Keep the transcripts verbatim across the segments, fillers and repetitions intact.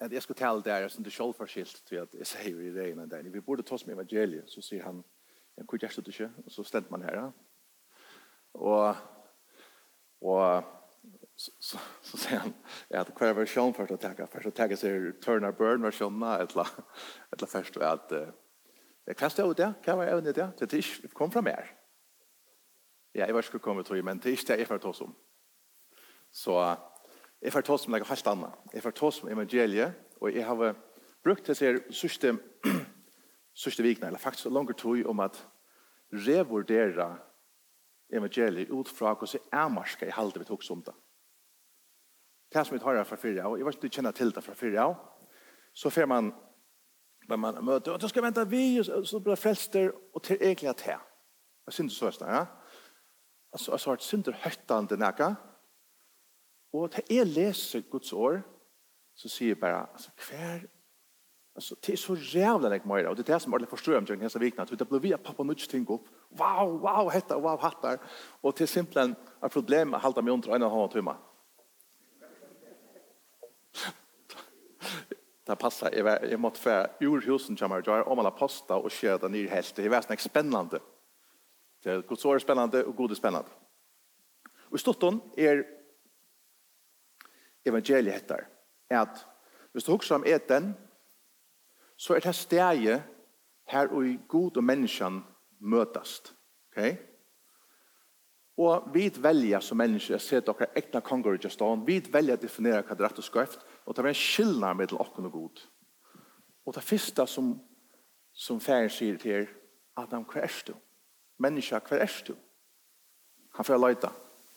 at jeg skal tale der som det selvforskilt til at jeg sier i regnen der. Vi burde ta oss med evangeliet, så sier han, jeg kunne gjøre det ikke, og så stendte man her. Ja. Og, og så, så, så sier han at hver versjon først å tenke, først å tenke seg Turner Burn-versjonen, et eller først at jeg kastet ut det, hva var evnet det? Det er ikke kom fra mer. Ja, jeg var ikke kommet til, men det er ikke det jeg får ta oss om. Så jeg får ta oss om noe helt annet. Jeg får ta oss om evangeliet, og jeg har brukt det til sørste, sørste vikene, eller faktisk langt tid om at revurdere evangeliet ut fra hvordan jeg marsker i halde vi tok som det. Det som vi tar her fra fire av, jeg vet ikke om du kjenner til det fra fire av, så får man når man møter, og du skal vente vi, og så blir det frelster, og til egentlig at her. Jeg synes så er ja. Altså, altså har det synder høytende nækka, og til jeg leser Guds ord, så sier jeg bare, altså, hver, altså, det er så rævlig jeg må gjøre, og det er det som alle forstår om denne vikene, at det blir vi at pappa nødt ting opp, wow, wow, hetta, wow, hattar, og til simpelthen er problemet å holde meg under en og en halv time. Det passar. Jeg, var, jeg måtte få ur husen til meg, om alle posta og skjøte ned helst. Det var sånn spennende. Det er Guds ord er spennende, og god er spennende. Og i stotten er evangeliet heter, at hvis du husker om eten, så er det stedet her og i god og mennesken møtast. Okay? Og vi velger som mennesker, jeg ser dere ekne konger i stånd, vi velger å definere hva det er rett og skreft, og det er en skillnad mellom okken og god. Og det første som, som færen sier til Adam, hva er du? Menneske, hva er du? Han får løyta.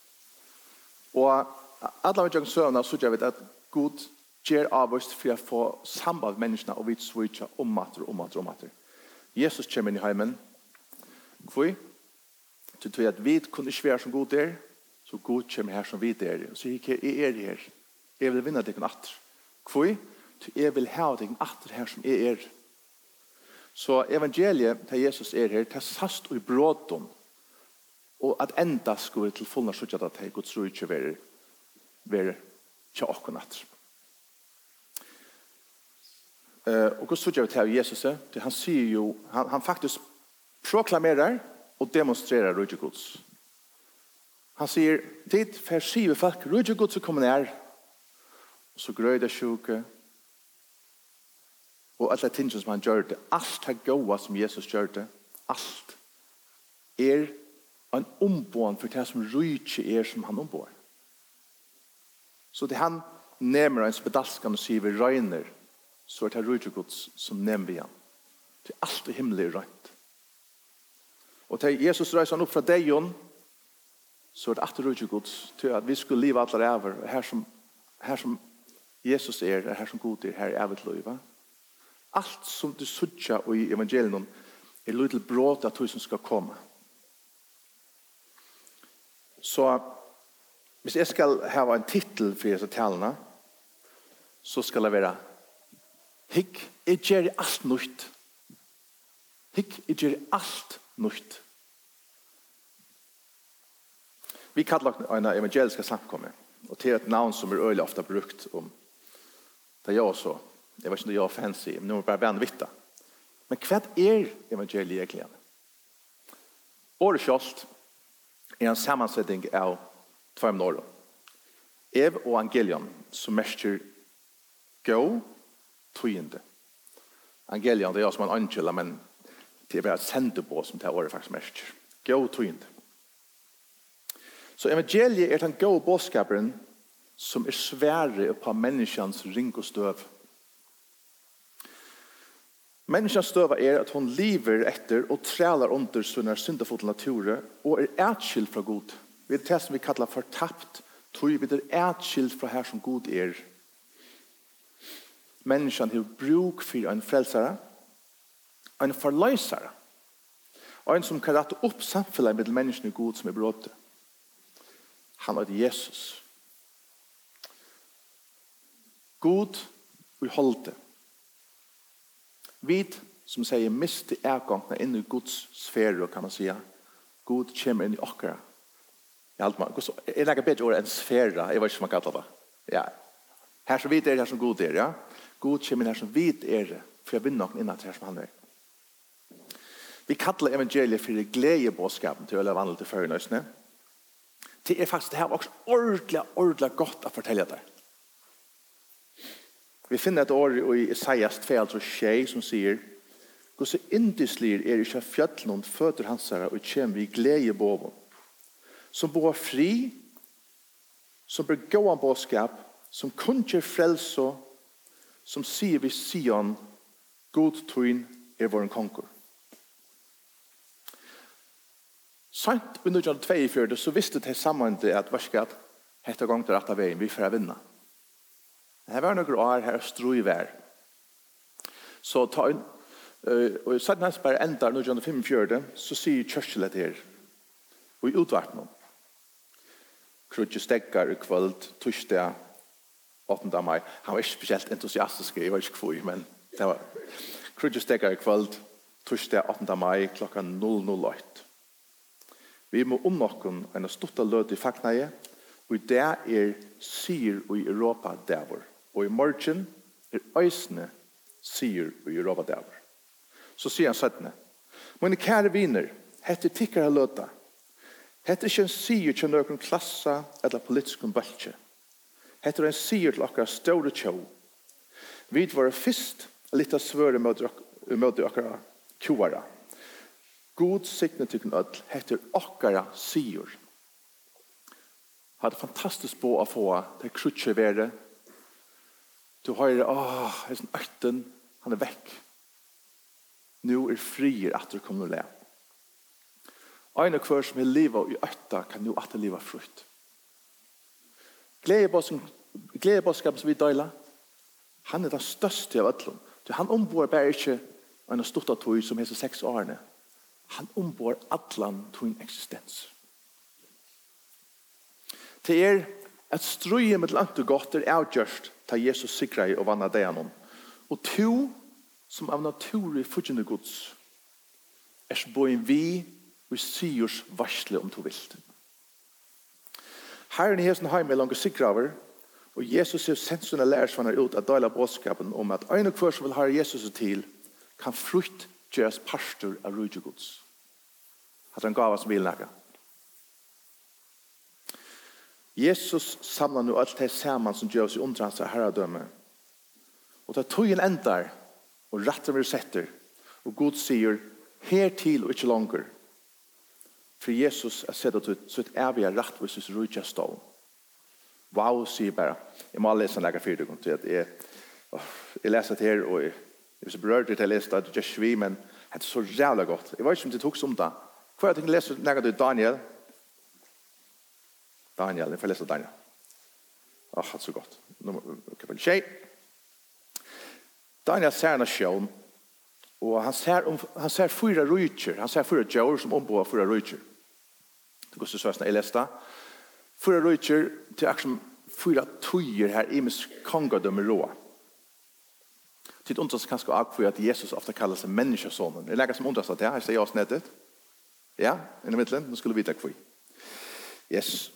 Og alle av søvnene så gjør vi at Gud gjør av oss for å få samband med menneskene, og vi switcher om mater, om mater, om mater. Jesus kommer inn i heimen. Hvor? Så tror jeg at vi kunne ikke være som god er, så god kommer her som vi er. Og så sier jeg, jeg er her. Jeg vil vinne deg en atter. Hvor? Jeg vil ha deg en atter her som jeg er. Så evangeliet til Jesus er her, til sast og i bråten, og at enda skulle til fullene skjøttet at jeg Guds ro ikke være, være til åkken atter. Uh, og hva skjøttet til Jesus er? Han sier jo, han, han faktisk proklamerer og demonstrerer rujje Guds. Han sier, dit for sive folk, rujje Guds er kommet nær, og så grøy det sjuke, og alle tingene som han gjør det, alt det gode som Jesus gjør det, alt er en ombånd for det som rujje er som han ombår. Så det han nemmer en spedalskan og sier vi røyner, så er det rujje Guds som nemmer vi han. Det er alt i himmelig røynt. Og til Jesus reiser han opp fra deg, så er det at rujje Guds til at vi skulle live alle ræver, her som, her som Jesus er, er her som god er, her er evet løyva. Alt som du sutja og i evangelien er løy til bråd at du som skal komme. Så hvis jeg skal ha en titel for disse talene, så skal det være Hikk, jeg gjør alt nytt. Hikk, jeg gjør alt nytt. Vi kallar en evangeliska samkommet, og til et navn som er øyelig ofte brukt om det er jeg så. Jeg vet ikke om det er jeg fancy, men nå er det bare vanvittig. Men hva er evangeliet egentlig? Året kjølt er en sammansetning av två år. Ev og angelion som mester gå tøyende. Angelion, det er jo som en angel, men det er bare et sendebå som det året faktisk mester. Gå tøyende. Så evangeliet er den gode bådskaperen som er svære på menneskens ring og støv. Menneskens støv er at hun lever etter og træler under sånne syndefulle naturer og er etskilt fra Gud. Vi er det som vi kallar for tapt, tror vi er etskilt fra her som Gud er. Menneskene har bruk for en frelsere, en forløsere, og en som kan rette opp samfunnet med menneskene Gud som er brått. Han er Jesus. God og holde. Vi som sier miste ergångene inn i Guds sfære, kan man si. God kommer inn i okkara. Jeg legger bedre ord enn sfære. Jeg vet ikke om man kallar det. Ja. Her som vi er, her som god er, ja. God kommer her som vid er for jeg vinner noen innan til her som han er. Vi kallar evangeliet for gledebåskapen til å leve vanlig til førenøysene. Det er faktisk det her også ordentlig, ordentlig godt å fortelle det. Vi finner et år i Isaias två tjej som sier «Hvor så indislir er ikke fjøtlen og føtter hans her og kjem vi gledebåven, som bor fri, som bør gå an båskap, som kunnkjer frelse, som sier vi Sion, god tøyn er vår konkur». Sant under tjugo tjueåtte så visste det sammen det at varskat hette gang til rett av veien vi får vinne. Det var noen år her stro i vær. Så ta en, uh, og satt hans bare enda når tjugo tjuefire så sier Churchill det her og i utvarten om krutje stekkar i kvöld torsdag åttende mai. Han var ikke spesielt entusiastisk, jeg var ikke kvøy, men det var krutje stekkar i kvöld torsdag åttende mai klokka null null åtte. Vi må om noen en stort løt i faknaie, og det er sier i Europa der. Og i morgen er øysene sier i Europa der. Så sier han søttene, mine kære viner, hette tikkere løta. Hette ikke en sier til noen klasse eller politisk bølge. Hette er en sier til akkurat større tjå. Vi var først litt av svøre møte akkurat tjoere. God signe til den ødel heter okkara sier. Hadde fantastisk på å få det krutje være. Du hører, åh, jeg er sånn økten, han er vekk. Nå er frier at du kommer å le. En og hver som er livet i økta kan nå at livet frukt. Gledebåskapen som vi døyler, han er den største av ødelen. Han ombor bare ikke en stort av tog som er så seks årene. Han ombor atlan til en eksistens. Det er at strøye med langt og godt er avgjørst til Jesus sikre og vann av det han. Og to, som av naturlig fortjende gods, er så både vi og siers varsle om to vilt. Herren i hesen heim er langt sikre over, og Jesus er sendt sine lærersvanner ut av døyla bådskapen om at en og hver som vil ha Jesus til, kan frukt gjøres pastor av rydgjegods. At han gav oss vilnægget. Jesus samler nå alt det sammen som gjør oss i undrens av herredømme. Og da tog en endar, og retten vil setter, og Gud sier, her til og ikke langer. For Jesus er sett at så et evig er rettvises rydgjestål. Wow, sier bare. Jeg må lese en leger fire til at jeg, jeg leser det her, og jeg, jeg er så berørt til å lese det, det er ikke vi, men det er så jævlig godt. Jeg vet ikke om det tok som det. Hva er det jeg leser nægget til Daniel? Daniel, jeg får lese Daniel. Åh, det er så godt. Kapitel tjej. Daniel ser en sjøen, og han ser, han ser fyra rujtjer. Han ser fyra djør som ombår fyra rujtjer. Det går så søsne, jeg leste det. Fyra rujtjer til akkurat fyra tøyer her i mis kongadømme råd. Tid undras kanskje akkurat at Jesus ofte kallar seg menneskesonen. Jeg legger som undras at det her, jeg sier oss nettet. Ja, innom middelen, nå skulle vi vite hva. Yes.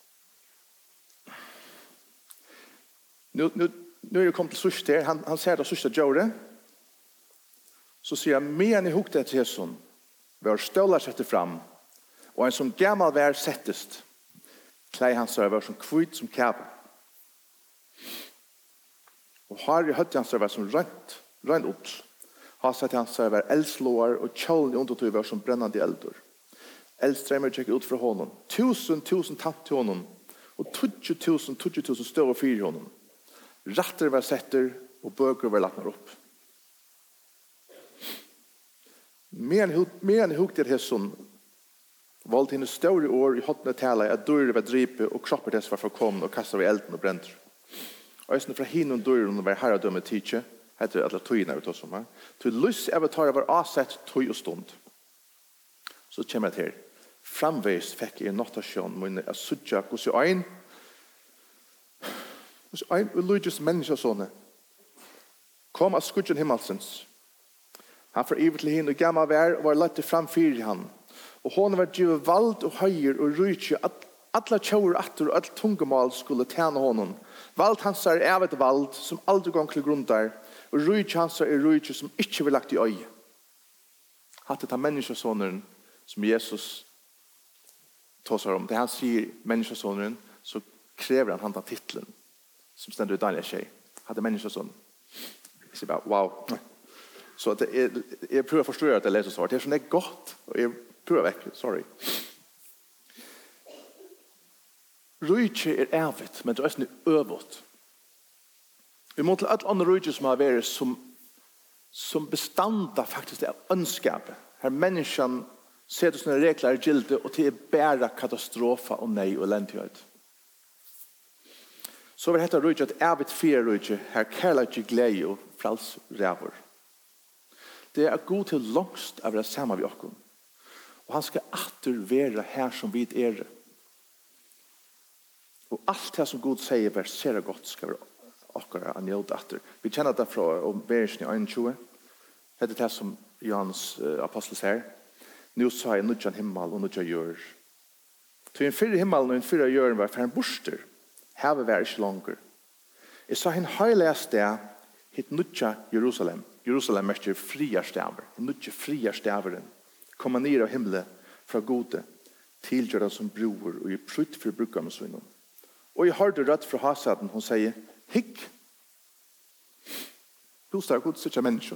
Nu, nu, nu er det kommet til sørst her. Han, han ser det sørste djøret. Så sier han, men i hukte til Jesus, var stølar setter fram, og en som gammal vær settest, klei han seg var som kvitt som kæve. Og har i høtti han seg var som rønt, rønt ut. Har sett han seg var eldslåar, og kjålen i undertøy var som brennande eldur. Eldstrømmer tjekker ut fra honom. Tusen, tusen tatt til honom. Og tutsi tusen, tutsi tusen støv og fyr i honom. Ratter var setter, og bøker var lagt opp. Men i hukter hesson, valgte henne større år i hotne tala at dører var dripe, og kropper dess var forkomne, og kastet var elden og brenter. Og jeg fra hinnom døren var herredømme tidse, heter alle tøyene vi tar som her. Til lys avatarer var avsett tøy og stund. Så kommer jeg til. Framveis fikk jeg en notasjon, men jeg sutja hos jeg ein, hos jeg ein ulydes menneskesåne, kom av skudgen himmelsens. Han for ivet til henne og gammal vær, og var lett framfyr i han. Og hon var givet vald og høyer og rydtje Alla tjauer atter og all tungemål skulle tjene honom. Vald hans er evet vald som aldri gong til grundar, og rujt hans er rujt som ikke vil lagt i øye. Hatt det er menneskesåneren som Jesus tåsar om. Det han sier menneskesåneren, så krever han han av titlen som stender i Daniel tjej. Hatt det menneskesåneren. Jeg sier bare, wow. Så det er, jeg prøver å forstå at jeg leser svar. Det er sånn det er godt, og jeg prøver vekk, sorry. Rujtje er evet, men det er også øvått. Vi må til alle andre rujtje som har vært som, som bestanda faktisk av ønskapet. Her menneskene setter sånne regler i gilde, og til er bare katastrofer og nei og elendighet. Så vil dette rujtje at evet fire rujtje, her kærler ikke glede og fralsræver. Det er god til langst av det samme vi åkken. Og han skal atter være her som vi er. Og alt det som Gud sier verserer godt skal være akkurat an gjeld etter. Vi kjenner det fra Bergen i tjueen. Det er det som Johannes uh, apostel sier. Nå sa jeg nødjan himmel og nødjan jør. Til en fyrre himmel og en fyrre jøren var for en borster. Havet var ikke langer. Jeg sa en heilige sted hit nødja Jerusalem. Jerusalem er ikke fria staver. Nødja fria staveren. Komma ned av himmelen fra gode tilgjører som bror og i prutt for brukerne sånn. Og jeg hørte rødt fra hasaden, hun sier, hikk. Bostad er god sitt av mennesken.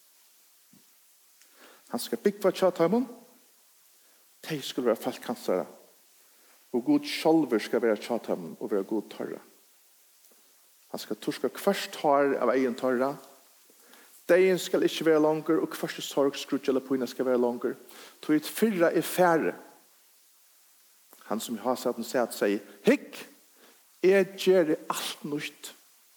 Han skal bygge for tjatøymon. De skal være falkansere. Og god sjolver skal være tjatøymon og være god tørre. Han skal torske hverst tar av egen tørre. Deien skal ikke være langer, og hverst sorg skrutje eller pøyne skal være langer. Tog et fyrre er færre. Han som har satt en sæt sier, hikk. Jeg gjør det alt nytt.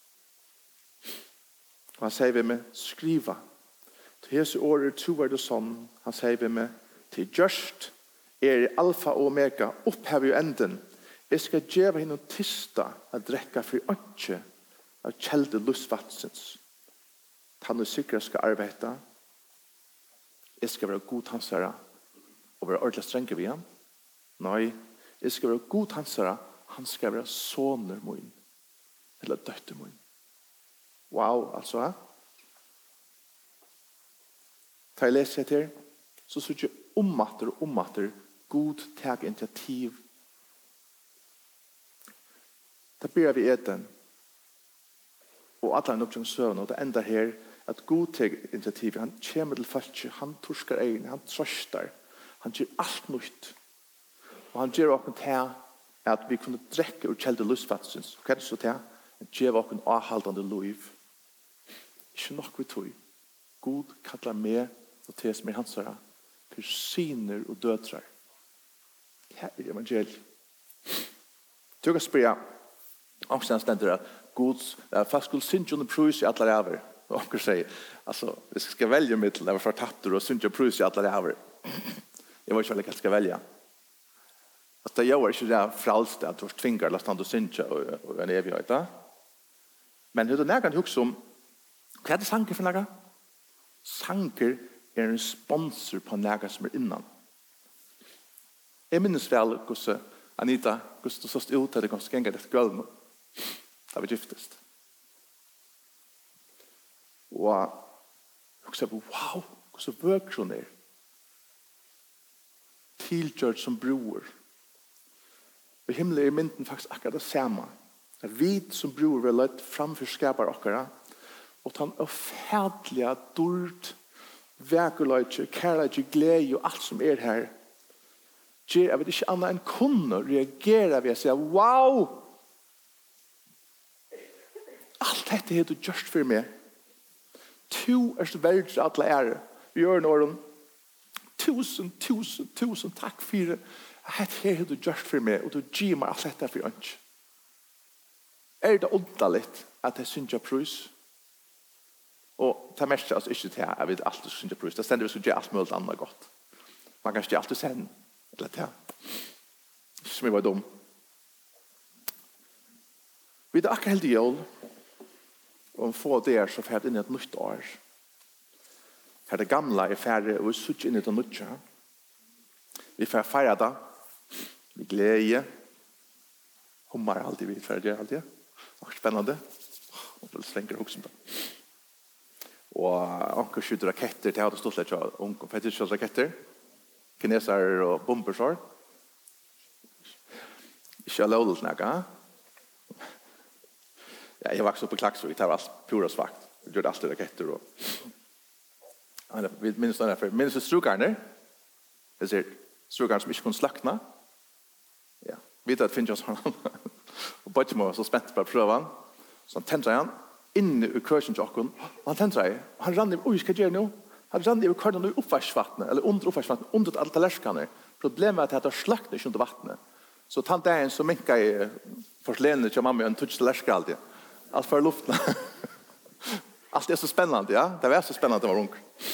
Og han sier ved meg, skriva. Til hese året to er det sånn. Han sier ved meg, til gjørst er alfa og omega, opphever jo enden. Jeg skal gjøre henne tista å drekke for ønske av kjelde lustvatsens. Han er sikker skal arbeide. Jeg skal være god hansere og være ordentlig strenge ved ham. Nei, jeg skal være god hansere. Han skal være soner min. Eller døtter min. Wow, altså. Ja? Da jeg leser etter, så synes jeg ommatter og ommatter god tag initiativ. Da ber vi eten. Og alle er nok som søvn, og det ender her at god tag initiativ, han kommer til folk, han torsker egen, han trøster, han gjør alt nytt. Og han gjør åkken til at vi kunne drekke og kjelde lustfatsens. Hva er det så til? At gjør åkken avhaldende liv. Ikke nok vi tog. God kallar meg og til som er hans herre for syner og dødrar. Her er evangeliet. Du kan spørre omstående stender at Guds fast skulle synge under prøys i alle ræver. Og omkring sier, altså, hvis jeg skal velge mitt til å være fortatter og synge prøys i alle ræver, jeg vet ikke hva jeg skal velge. Altså, det gjør ikke det fralste at du tvinger eller stand å synge og en evighet. Da. Men hur det nærmere husker om, hva er det sanger for noe? Sanger er en sponsor på noe som er innan. Jeg minnes vel hvordan Anita, hvordan du såst ut at det kom skjenga dette gulvet da vi giftest. Og jeg sa på, wow, hvordan bøker hun er. Tilgjørt som bror. Og himmelen er mynden faktisk akkurat det samme. Det er vi som bror vil løtt framfor skaper akkurat. Og han er fædlige, dård, vekerløyte, kærløyte, glede og alt som er her. Jeg vet ikke annet enn kunne reagere ved å si, wow! Alt dette er du gjørst for meg. Tu er så veldig at alle ære. Vi gjør noe om tusen, tusen, tusen takk for det. Dette er du gjørst for meg, og du gir meg alt dette for ønsk. Er det underlig at jeg synes jeg prøys? Og det mest er altså ikke til jeg vet alltid synes jeg prøys. Det stender vi så gjør alt mulig annet godt. Man kan ikke alltid sende. Eller til. Som jeg var dum. Vi er akkurat helt i jul. Og få det så fært inn i et nytt år. Her det gamle er færre, og vi sutter inn i det nytt. Vi får feire det. Vi gleder. hummar alltid vid för det alltid. Och spännande. Och det svänger också då. Och onkel skjuter raketter till att stått lite onkel för det är raketter. Kineser och bombersår. Inte lådligt snacka. Ja, jag var också på Klaxvik, det var pura svagt. Jag gjorde alltid raketter och vi minns den för minns strukarna. Det är strukarna som inte kunde slakna. Ja, vet att finns sån. Och Botchmo så spänt på prövan. Så tänkte han in i kursen och han tänkte han rann i oj ska göra nu. Han rann i kursen och uppfärsvattnet eller under uppfärsvattnet under alla tallerkarna. Problemet är att det slaktar inte under vattnet. Så tant är en som minka i förslenen till mamma en touch tallerka alltid. Allt för luften. Allt är så spännande, ja. Det var så spännande att vara ung.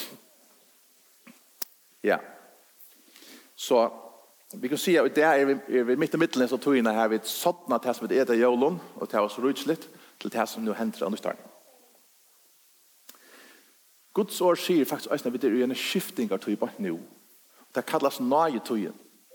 Ja. Så vi kan se att det är vi, vi mitt i mitten så tog in här vid sådana till som det är jolon och det var så rutsligt till det som nu händer under start. Guds ord säger faktiskt att det är en skifting av tog bort nu. Det kallas nöje togen.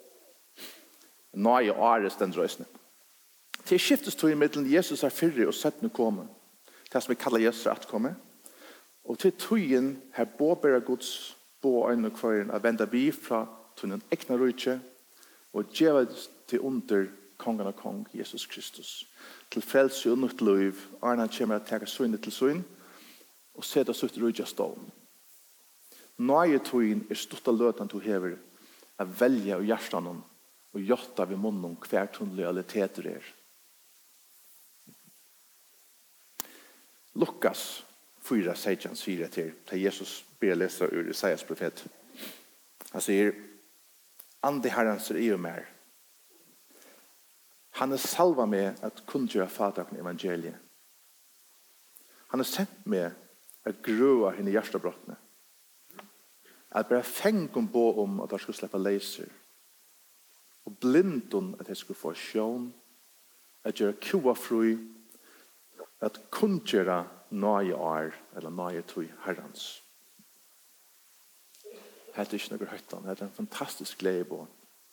Nöje åres den rösten. Till skiftes tog i mitten Jesus är fyrre och sett nu kommer. Det som vi kallar Jesus att komma. Och till togen här båbära Guds bo en och kvar att vända vi från till en äkna röjtje och geva till under kongen och kong Jesus Kristus. Till frälse och nytt liv. Arna kommer att ta synd till synd och sätta sitt röjtje stål. Nøye togen är stort lötan du hever att välja och hjärtan och jotta vid munnen kvärt hon lojaliteter er. Lukas fyra sexton säger till där Jesus ber läsa ur Isaias profet. Han säger ande Herrens är i mig. Han är salva med att kundgöra fatakna evangeliet. Han har sänt med att gröa henne hjärtabrottna. Att bara fängom på om att de skulle släppa läser. Och blindon att de skulle få sjön. Att göra kua fri. Att kundgöra nöje är eller nöje tog Herrens. Det är inte något höjtan. Det är en fantastisk glädje på.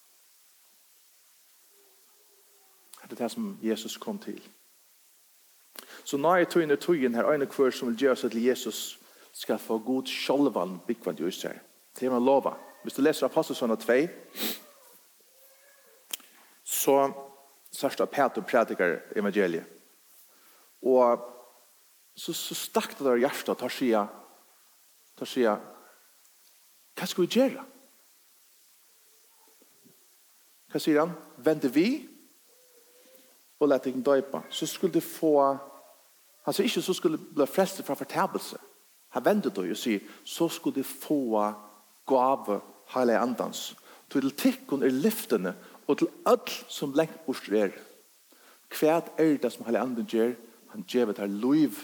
Det är det som Jesus kom till. Så nöje tog är togen här en kvar som vill göra sig till Jesus ska få god självan byggvad i Israel. Det är man lova. Hvis du läser Apostlesarna två så sörsta Peter predikar evangeliet. Och så, så stack det där hjärtat tar sig tar sig vad ska vi göra? Vad säger han? Vände vi och lät dig döpa så skulle du få han säger inte så skulle bli frälst från förtäbelse. Han vände då och säger så skulle du få gåva hela andans. Till tikkon är lyftene och till allt som längt bort är. Kvärt är det som hela anden gör. Han ger det här liv.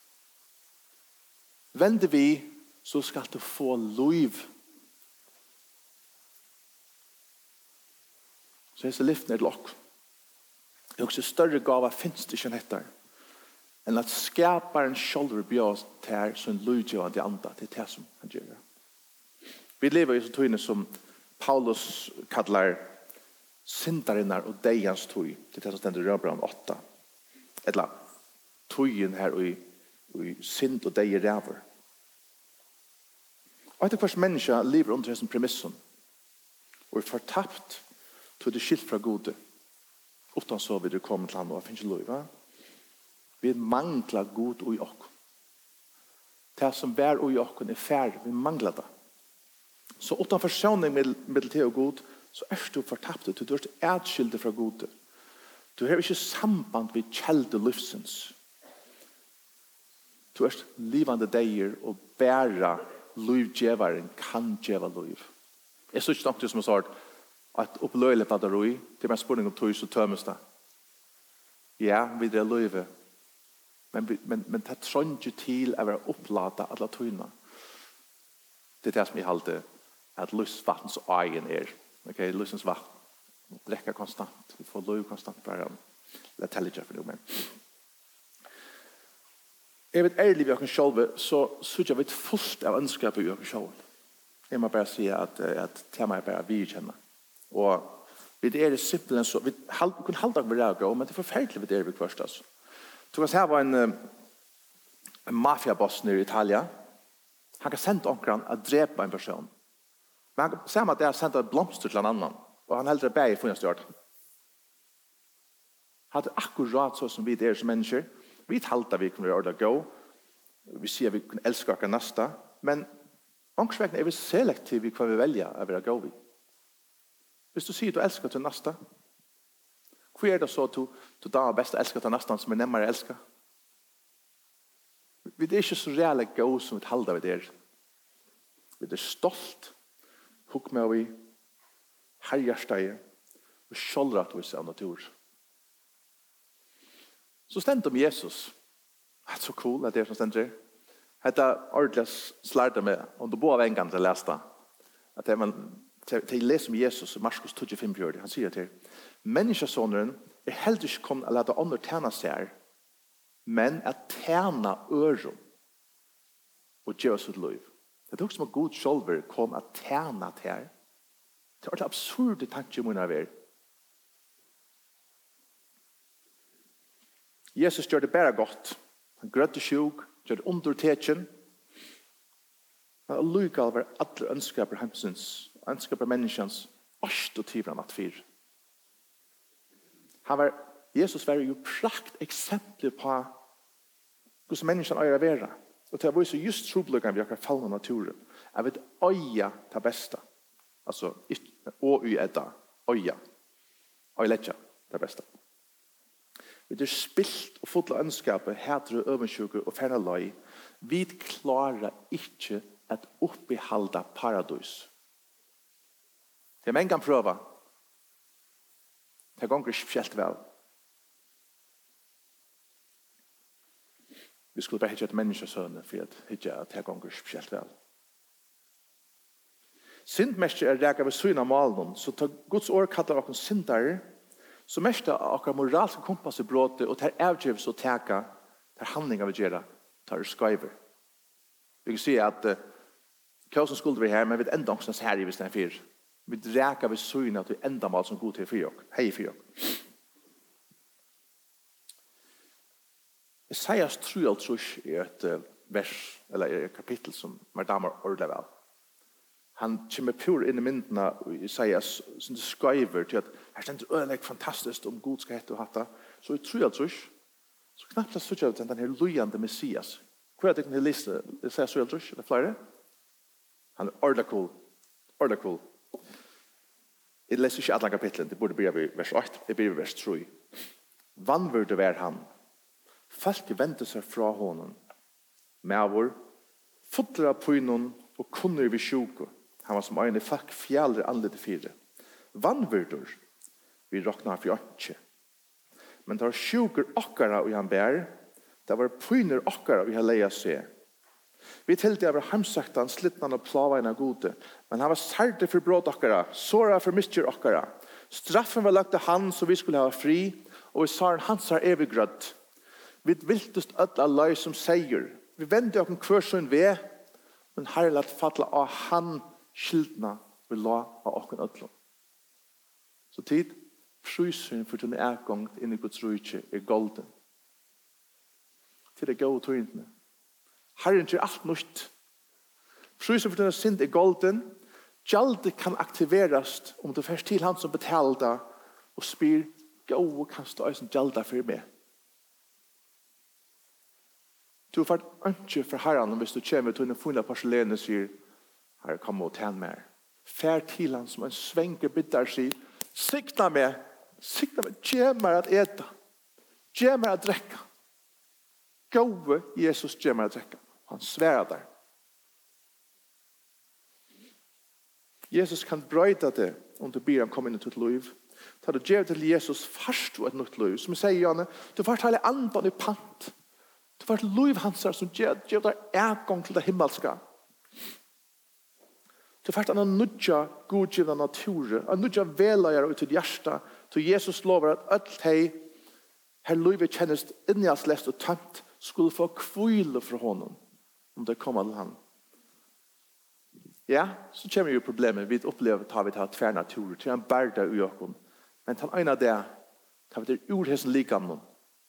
Vänder vi så ska du få liv. Så är det lyftene är lock. Det är också större gåva finns det inte här. Än att skapa en shoulder björs till som lydgör det andra. Det är det som han gör. Vi lever i så tøyne som Paulus kallar syndarinnar og deians tøy. Det er det som stender i Rødbrand åtta. Eller tøyen her og i, i synd og deir ræver. Og etter hvers menneske lever under hessen premissen og er fortapt til det skilt fra gode. Utan så vil det komme til han og finnes lov. Va? Vi mangler god og i okk. Det som vær og i okk er færd. Vi mangler det. Så utan försoning med, med det och god så är du förtappt. Du är ätskilde från god. Du har inte samband med kälde livsens. Du är livande dejer och bära livgevaren kan geva liv. Jag så inte som jag sa att upplöjle padaroi det är en spurning om tog så tömmes det. Ja, vi det livet. Men, men, men det tror inte till att vara upplata alla tøyna. Det är det som jag alltid att lustvattens egen är. Okej, lustens vatten. Dräcka konstant. Vi får liv konstant bara. Lätt helga för det. Men. Jag vet ärligt vi har själva så så jag vet fullt av önskar på jag själv. Jag måste bara säga att att tema är bara vi känner. Och Vi är simpelthen så, vi kan halda med det gå, men det är förfärligt vid det vi först. Alltså. Du kan säga var en, en mafiaboss nere i Italien. Han kan sända omkring att dräpa en person. Men han kan säga att det är sända ett blomster till en annan. Och han hellre bär i funnestjord. Han är akkurat så som vi är som människor. Vi haltar vi kan göra det gå. Vi säger vi kan älska oss nästa. Men omkring är vi selektiva i vad vi väljer att vara gå vid. Hvis du sier du elsker til nästa, hur är det så att du da bäst älskar till nästan som är närmare älskar? Vi är inte så reella gå som vi halda vid det. Vi är stolt, hugg med vi, herjarsteg och skjoldrat vi av natur. Så stämt om Jesus. Det är så cool att det är som ständer. Det är ordentligt slarta med, om du bor av en gång till lästa, att det är man til les om Jesus i Markus tjugofem fjorton. Han sier til människosoneren er heller ikke kommet å lade andre tjene seg, men at tjene øren og gjøre sitt liv. Det er også som at Gud selv kom å tjene til her. Det er et absurd tanke om å være. Jesus gjør det bare godt. Han grøtte sjuk, gjør det under tekjen. Men allikevel var alle ønsker på hemsens ønsker på menneskens årst og tyver natt fyr. Han var, Jesus var jo prakt eksempler på hvordan mennesken øyer å være. Og det var så just troblokken vi har fallet naturen. Jeg vet øye det beste. Altså, og i edda, øye. Øyeletja det beste. Vi er spilt og fått ønskapet, heter og øvensjuker og færre løy. Vi klarer ikke at oppehalda paradis. Det är en gång pröva. Det går inte speciellt väl. Vi skulle bara hitta ett människosöner för att hitta att det går inte speciellt väl. Syndmärker är räkar vid syna malen, så tar Guds år kallar oss syndare, så mest av våra moralska kompass i bråte och tar avgivs och täka, tar handlingar vi gör, tar skriver. Vi kan säga att uh, klausen skulle vi här, men vi vet ändå också här i visst en fyr. Vi dräkar vid syna till ändamål som god till fyr. Hej fyr. Isaias tre är ett uh, vers, eller ett kapitel som Mardamar ordlar väl. Han kommer pur in i myndena i Isaias som det skriver till att här ständer ölägg fantastiskt om god ska heta och hatta. Så i tre så knappt så tror jag att den här lojande Messias. Hur är det den lista? Isaias tre eller flera? Han är ordla cool. Ordla cool. Jag läser inte alla kapitlen, det borde bli vers åtta, det blir vers tre. Vanvörde var han. Folk vände sig från honom. Med vår fotlar på honom och kunde vi sjuka. Han var som en i folk fjällre anledde fyra. Vanvörder vi råknar för åtta. Men det var sjuker åkara och han bär. Det var pyner åkara och han leia sig. Vi tillte av hamsaktan, slittnan og plavaina gode, men han var særde for brot okkara, såra for mistur okkara. Straffen var lagt til han, så vi skulle ha fri, og vi sa en hans har evig grødd. Vi viltust ødla løy som seier. Vi vendte okken hver sånn ved, men herre lagt fatla av han skyldna vi la av okken ødla. Så tid, frysyn for den ergångt inn i Guds rujtje er golden. Til det gode tøyntene. Herren gjør alt nytt. Frysyn for denne synd er golden. Gjaldet kan aktiveras om du først til han som betalda og spyr gå kan stå som gjalda for meg. Du har vært ønske for herren hvis du kommer til en funnet porselene og sier herre kom og tjen meg. Fær til han som en svenker bitter sier sikna meg, sikna meg, gjør meg at ete, gjør meg at drekka. Gåve Jesus gjør meg at drekka. Han svärar där. Jesus kan bröjta det om du ber han komma in i ditt liv. Ta du ger till Jesus fast och ett nytt liv. Som säger Janne, du får ta andan i pant. Du får ett liv hansar som ger dig ägång till det himmelska. Du får en nudja godgivna natur, en nudja välgörare ut i hjärsta. Så Jesus lovar att allt hej här livet känns innas läst och tömt skulle få kvile från honom. Om det kommer till han. Ja, så kommer ju problemet. Vi upplever att vi tar tvär naturer. Till en bärda i ökon. Men han ena der, tar vi det ur hessen likamon,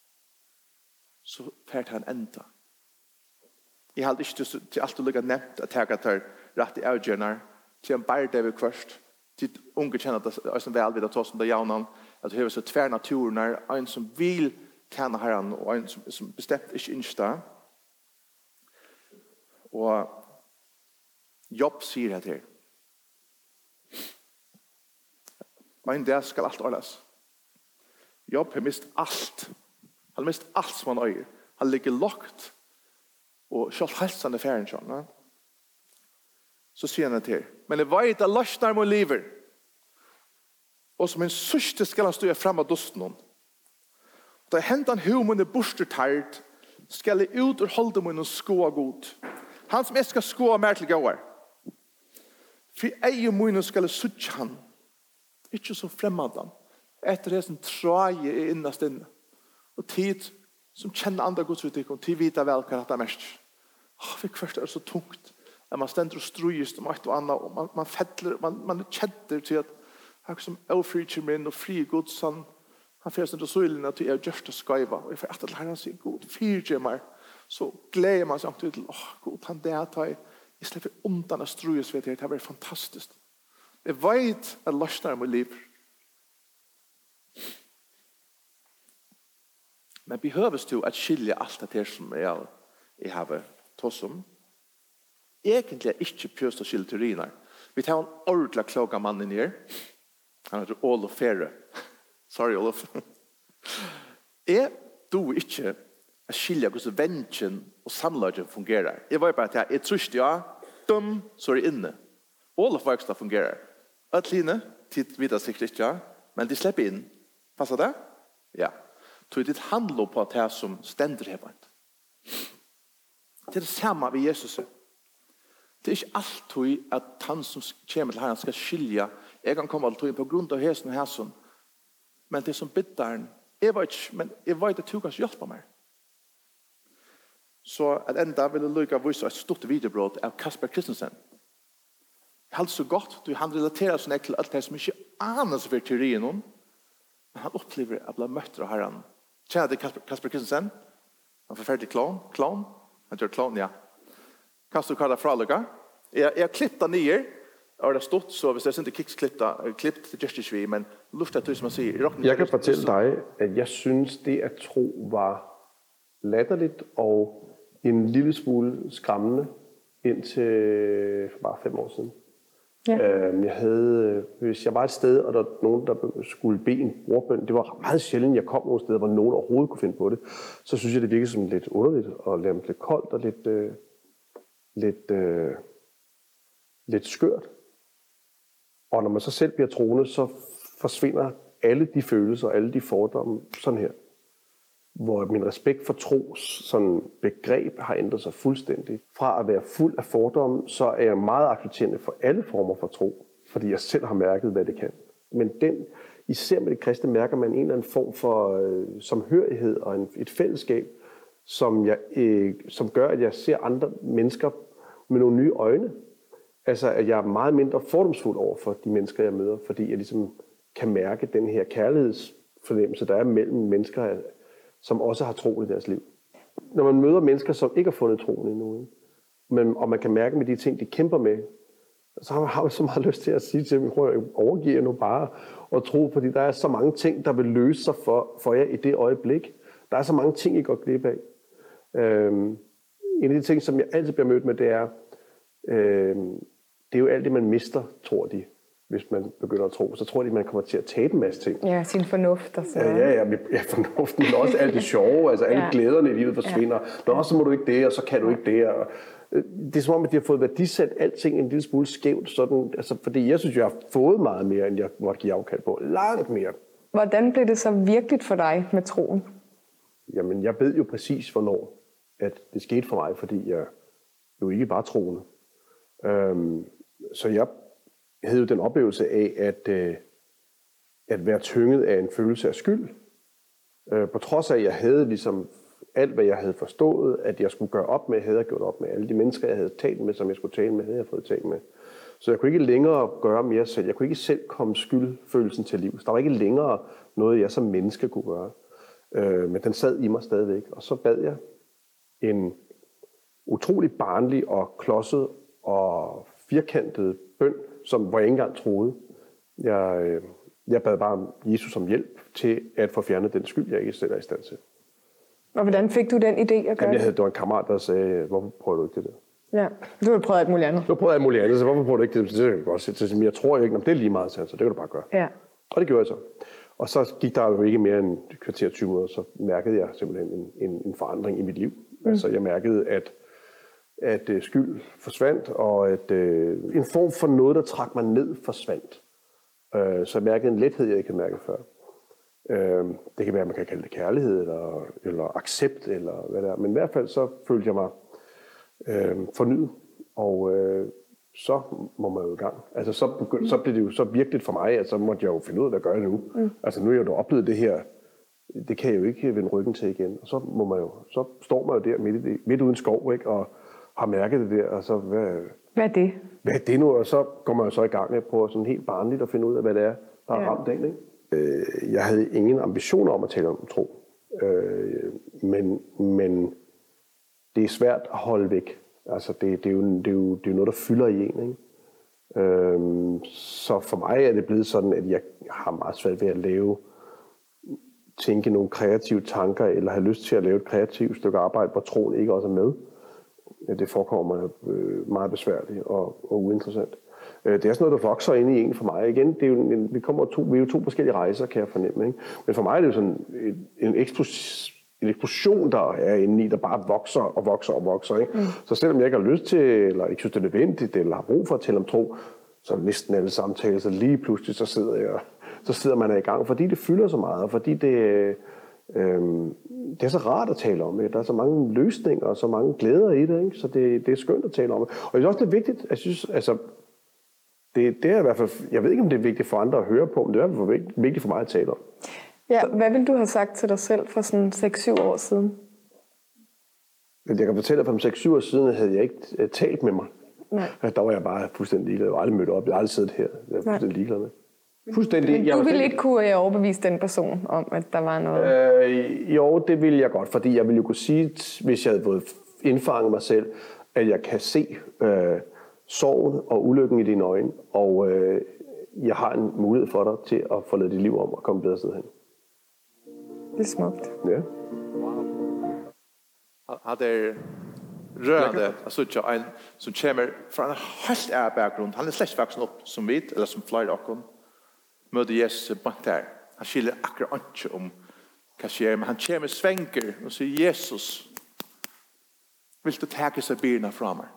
så fært han enda. Jeg har ikke til, til alt å lykke nevnt at jeg tar rett i avgjørende, til en bare det vi først, til unge kjenner at det er som vel vidt at oss som det er jaunan, at det er så tver naturen er en som vil tjene herren, og en som, som bestemt ikke innstå. Og Jobb sier det her. Men det skal alt ordnes. Jobb har mist alt. Han har mist alt som han øyer. Han ligger lagt, og selv helsen er ferdig sånn. Så sier han det her. Men jeg vet at løsner må lever. Og som en sørste skal han stå frem av dosten. Da hentan humen er borstertart, skal jeg ut og holde mun og skåa god. Han som jeg skal skåa mer til gåar. For ei mun skal jeg suttje han. Ikke så fremmad han. Etter det som traje er innast inne. Og tid som kjenner andre godsuttrykk, og tid vita vel hva det er mest. Åh, for først er det så tungt. At man stender og strujest om et og annet, og man, man fettler, man, man kjenner til at han som ofri kommer inn og fri gods, han, han fyrir sånn til søylene til jeg gjørst og skaiva, og jeg får etter til herren sier, god, fyrir meg, så gleder man seg til, åh, god, han det at jeg, jeg slipper undan å strujes ved det, det har vært fantastisk. Jeg vet at løsner må liv. Men behøves du at skilje alt det som jeg, jeg har tås om. Egentlig er ikke pjøst og skilje teoriner. Vi tar en ordentlig kloka mann inn her. Han heter Olof Fere. Sorry, Olof. Jeg do ikke å skilje hvordan vensjen og samlaget fungerer. Jeg var bare til at jeg trøst, ja, dum, så er det inne. Olof var ikke det fungerer. Øtline, tid videre sikkert ikke, ja, men de slipper inn. Passer det? Ja. Så det handler på at det som stender her. Det er det samme ved Jesus. Det er ikke alltid at han som kommer til herren skal skilje. Jeg kan komme til på grunn av hesen og hesen. Men det som bitteren, jeg vet ikke, men jeg vet at du kan hjelpe meg. Så at enda vil jeg lykke å vise et stort videobrott av Kasper Kristensen. Helt så godt, du han relaterer seg til alt det som ikke aner seg for teorien om, men han opplever å bli møtt av herren. Kjenner du Kasper, Kasper Kristensen? Han er forferdelig klon. Klon? Han gjør klon, ja. Kan du kalle det fra lykke? Jeg har klippet den nye, og det har stått, så hvis jeg ikke kiks klippet, klippet det gjør det ikke vi, men luftet du som man sier. Jeg kan fortælle dig, at jeg synes, det at tro var latterligt og en lille smule skræmmende indtil for bare fem år siden. Ja. Øh, jeg havde, hvis jeg var et sted, og der var nogen, der skulle bede en bordbøn, det var meget sjældent, jeg kom nogle steder, hvor nogen overhovedet kunne finde på det, så synes jeg, det virkede som lidt underligt, og lidt koldt og lidt, øh, lidt, øh, lidt skørt. Og når man så selv bliver troende, så forsvinder alle de følelser og alle de fordomme sådan her. Hvor min respekt for tros sådan begreb har ændret sig fuldstændig. Fra at være fuld af fordomme, så er jeg meget accepterende for alle former for tro, fordi jeg selv har mærket, hvad det kan. Men den, især med det kristne, mærker man en eller anden form for øh, samhørighed og en, et fællesskab, som, jeg, øh, som gør, at jeg ser andre mennesker med nogle nye øjne. Altså, at jeg er meget mindre fordomsfuld over for de mennesker, jeg møder, fordi jeg ligesom kan mærke den her kærlighedsfornemmelse, der er mellem mennesker, som også har tro i deres liv. Når man møder mennesker, som ikke har fundet troen endnu, men, og man kan mærke med de ting, de kæmper med, så har jeg så meget lyst til at sige til dem, at jeg overgiver nu bare og tro, fordi der er så mange ting, der vil løse sig for, for jer i det øjeblik. Der er så mange ting, I går glip af. Øhm, en af de ting, som jeg altid bliver mødt med, det er, øhm, det er jo alt det, man mister, tror de. Hvis man begynder at tro, så tror de, at man kommer til at tabe en masse ting. Ja, sin fornuft og så. Ja, ja, ja, ja fornuften, men også alt det sjove, altså alle ja. glæderne i livet forsvinder. Ja. Nå, så må du ikke det, og så kan du ikke det. Og det er som om, at de har fået værdisat alting en lille smule skævt, sådan, altså, fordi jeg synes, jeg har fået meget mere, end jeg måtte give afkald på. Langt mere. Hvordan blev det så virkeligt for dig med troen? Jamen, jeg ved jo præcis, hvornår at det skete for mig, fordi jeg jo ikke var troende. Øhm, så jeg Jeg havde jo den oplevelse af at, øh, at være tynget af en følelse af skyld. Øh, på trods af, at jeg havde ligesom alt, hvad jeg havde forstået, at jeg skulle gøre op med, havde jeg gjort op med. Alle de mennesker, jeg havde talt med, som jeg skulle tale med, havde jeg fået talt med. Så jeg kunne ikke længere gøre mere selv. Jeg kunne ikke selv komme skyldfølelsen til liv. Der var ikke længere noget, jeg som menneske kunne gøre. Øh, men den sad i mig stadigvæk. Og så bad jeg en utrolig barnlig og klodset og firkantet bøn, som, hvor jeg ikke engang troede. Jeg, øh, jeg bad bare om Jesus om hjælp til at få fjernet den skyld, jeg ikke selv er i stand til. Og hvordan fik du den idé at gøre Jamen, jeg havde, det? der var en kammerat, der sagde, hvorfor prøver du ikke det der? Ja, du har prøvet alt muligt andet. Du har prøvet alt muligt andet, så hvorfor prøver du ikke det? Så det kan jeg godt sige. Så jeg tror ikke, om det er lige meget, så det kan du bare gøre. Ja. Og det gjorde jeg så. Og så gik der jo ikke mere end et kvarter tyve minutter, så mærkede jeg simpelthen en, en, en forandring i mit liv. Mm. Altså jeg mærkede, at, at uh, skyld forsvandt, og at uh, en form for noget, der trak mig ned, forsvandt. Uh, så jeg mærkede en lethed, jeg ikke havde mærket før. Uh, det kan være, at man kan kalde det kærlighed, eller, eller accept, eller hvad det er. Men i hvert fald så følte jeg mig uh, fornyet, og uh, så må man jo i gang. Altså så, begynd, så blev det jo så virkeligt for mig, at så måtte jeg jo finde ud af, hvad gør jeg nu. Mm. Altså nu har jeg jo oplevet det her, det kan jeg jo ikke vende ryggen til igen. Og så må man jo, så står man jo der midt, i, midt uden skov, ikke, og har mærket det der, og så hvad, Hvad er det? hvad er det nu? Og så går man jo så i gang med at prøve sådan helt barnligt at finde ud af, hvad det er, der har Ja. ramt den, ikke? Øh, jeg havde ingen ambitioner om at tale om tro, øh, men, men det er svært at holde væk. Altså det, det, er jo, det, er jo, det er jo noget, der fylder i en, ikke? Øhm, så for mig er det blevet sådan, at jeg har meget svært ved at lave, tænke nogle kreative tanker, eller have lyst til at lave et kreativt stykke arbejde, hvor troen ikke også er med. Det forekommer mig øh, meget besværligt og, og uinteressant. Øh, det er sådan noget, der vokser ind i en for mig. Igen, det er jo en, vi, kommer to, vi er jo to forskellige rejser, kan jeg fornemme, ikke? Men for mig er det jo sådan en, en eksplosion, en eksplosion, der er inde i, der bare vokser og vokser og vokser. Ikke? Mm. Så selvom jeg ikke har lyst til, eller ikke synes, det er nødvendigt, eller har brug for at tale om tro, så næsten alle samtaler, så lige pludselig, så sidder jeg, så sidder man i gang, fordi det fylder så meget, og fordi det, øh, det er så rart at tale om. Ikke? Der er så mange løsninger, og så mange glæder i det, ikke? Så det, det er skønt at tale om. Og det er også lidt vigtigt, jeg synes, altså, det, det er i hvert fald, jeg ved ikke, om det er vigtigt for andre at høre på, men det er i hvert fald vigtigt for mig at tale om. Ja, hvad ville du have sagt til dig selv for sådan seks syv år siden? Jeg kan fortælle, at for seks syv år siden havde jeg ikke talt med mig. Nej. Der var jeg bare fuldstændig ligeglad. Jeg var aldrig mødt op. Jeg har aldrig siddet her. Jeg var fuldstændig ligeglad med. Fuldstændig. Men du ville ikke kunne overbevise den person om, at der var noget? Øh, jo, det ville jeg godt, fordi jeg ville jo kunne sige, hvis jeg havde fået indfanget mig selv, at jeg kan se øh, sorgen og ulykken i dine øjne, og øh, jeg har en mulighed for dig til at få lavet dit liv om og komme bedre sted hen. Det er smukt. Ja. Han er rørende, altså ikke en som kommer fra en helt ærlig bakgrunn. Han er slett voksen opp som vi, eller som flere av oss. Møter Jesus bant her. Han skiller akkurat ikke om hva skjer, men han kommer svenker og sier, Jesus, vil du tage seg byrna fra meg?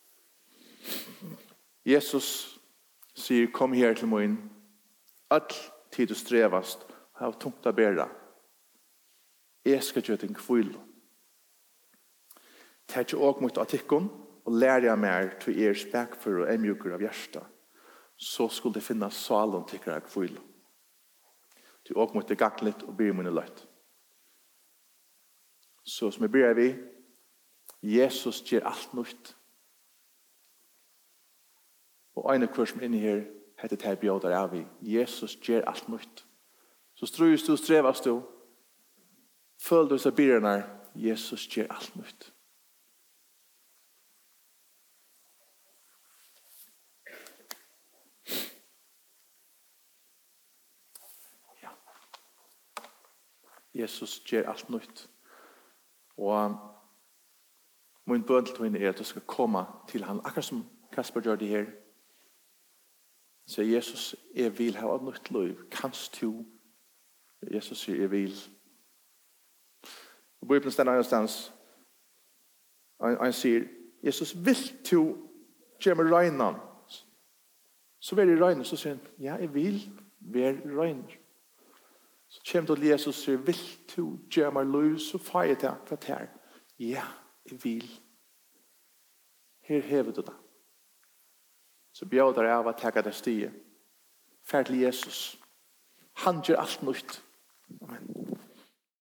Jesus sier, kom her til min, all tid du strevast, har tungt å bære. Jeg skal gjøre din kvile. Ta ikke også mot artikken, og lære jeg mer til er spekfer og emjuker av hjertet. Så skulle det finnes salen til hver kvile. Til også mot det gaklet og bryr mine løtt. Så som jeg bryr vi, Jesus gjør alt nytt. Og en av hver som er inne her, heter det her bjøder av vi. Jesus gjør alt nytt. Så strøys du, strevast du, føl du seg byrjene, Jesus gjør alt nytt. Ja. Jesus gjør alt nytt. Og min bøn til henne er at du skal komme til han, akkurat som Kasper gjør det her. Så Jesus, jeg vil ha et nytt liv. Kanst du? Jesus sier, jeg vil. Og Bibelen stender annanstans. Han, han sier, Jesus, vil du gjøre meg regnen? Så vil jeg regne, så sier han, ja, jeg vil være regner. Så kommer du til Jesus og sier, vil du gjøre meg liv? Så får jeg det for det her. Ja, jeg vil. Her hever du det. Så bjøder jeg av å ta det stiget. Fær til Jesus. Han gjør alt nytt. Amen.